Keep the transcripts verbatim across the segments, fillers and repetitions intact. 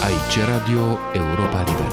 Aici Radio Europa Liberă.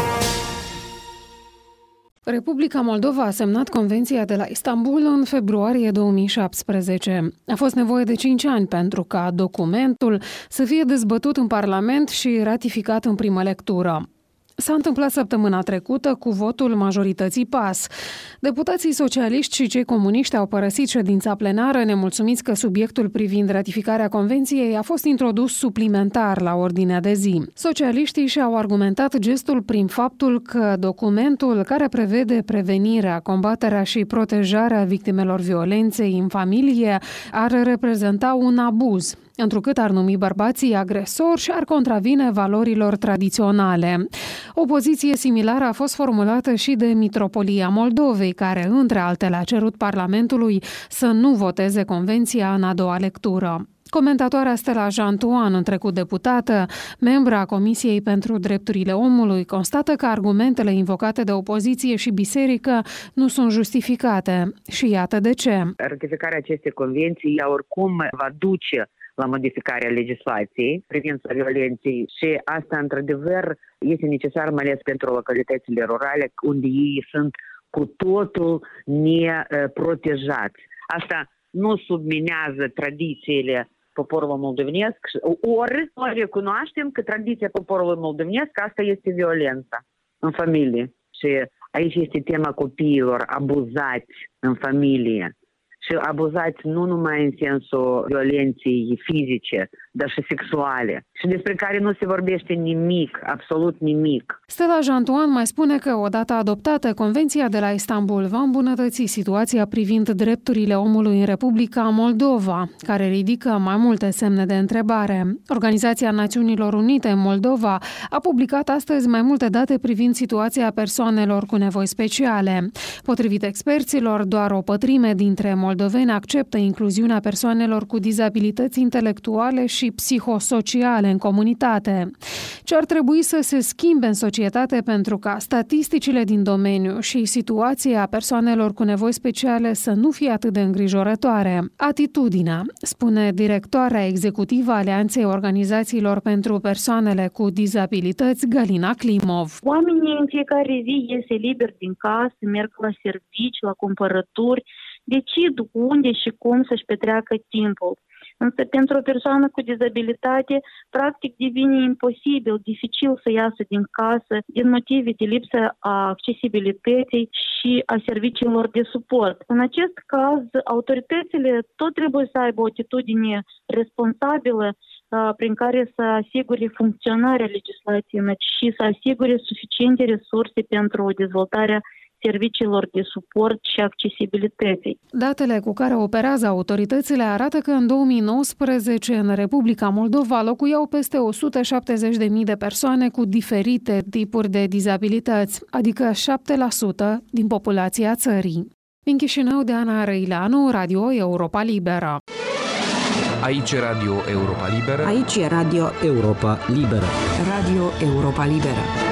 Republica Moldova a semnat Convenția de la Istanbul în februarie două mii șaptesprezece. A fost nevoie de cinci ani pentru ca documentul să fie dezbătut în Parlament și ratificat în primă lectură. S-a întâmplat săptămâna trecută cu votul majorității P A S. Deputații socialiști și cei comuniști au părăsit ședința plenară, nemulțumiți că subiectul privind ratificarea convenției a fost introdus suplimentar la ordinea de zi. Socialiștii și-au argumentat gestul prin faptul că documentul care prevede prevenirea, combaterea și protejarea victimelor violenței în familie ar reprezenta un abuz, întrucât ar numi bărbații agresori și ar contravine valorilor tradiționale. O poziție similară a fost formulată și de Mitropolia Moldovei, care, între altele, a cerut Parlamentului să nu voteze convenția în a doua lectură. Comentatoarea Stella Jantuan, în trecut deputată, membra a Comisiei pentru Drepturile Omului, constată că argumentele invocate de opoziție și biserică nu sunt justificate. Și iată de ce. Ratificarea acestei convenții, ea oricum va duce la modificarea legislației privind violenței și asta, într-adevăr, este necesar, mai ales pentru localitățile rurale, unde ei sunt cu totul neprotejați. Asta nu subminează tradițiile poporului moldovenesc, ori noi recunoaștem că tradiția poporului moldovenesc, asta este violența în familie. Și aici este tema copiilor abuzați în familie. Și abuzați nu numai în sensul violenței fizice, dar și sexuale, și despre care nu se vorbește nimic, absolut nimic. Stella Jantuan mai spune că, odată adoptată, Convenția de la Istanbul va îmbunătăți situația privind drepturile omului în Republica Moldova, care ridică mai multe semne de întrebare. Organizația Națiunilor Unite în Moldova a publicat astăzi mai multe date privind situația persoanelor cu nevoi speciale. Potrivit experților, doar o pătrime dintre moldoveni acceptă incluziunea persoanelor cu dizabilități intelectuale și psihosociale în comunitate. Ce ar trebui să se schimbe în societate pentru ca statisticile din domeniu și situația persoanelor cu nevoi speciale să nu fie atât de îngrijorătoare? Atitudinea, spune directoarea executivă a Alianței Organizațiilor pentru Persoanele cu Dizabilități, Galina Klimov. Oamenii în fiecare zi iese liber din casă, merg la servici, la cumpărături, decid unde și cum să-și petreacă timpul. Însă pentru o persoană cu dizabilitate, practic devine imposibil, dificil să iasă din casă din motive de lipsă a accesibilității și a serviciilor de suport. În acest caz, autoritățile tot trebuie să aibă o atitudine responsabilă prin care să asigure funcționarea legislației și să asigure suficiente resurse pentru dezvoltarea serviciilor de suport și accesibilității. Datele cu care operează autoritățile arată că în două mii nouăsprezece în Republica Moldova locuiau peste o sută șaptezeci de mii de persoane cu diferite tipuri de dizabilități, adică șapte la sută din populația țării. Din Chișinău, Deana Răileanu, Radio Europa Liberă. Aici Radio Europa Liberă. Aici Radio Europa Liberă. Radio Europa Liberă.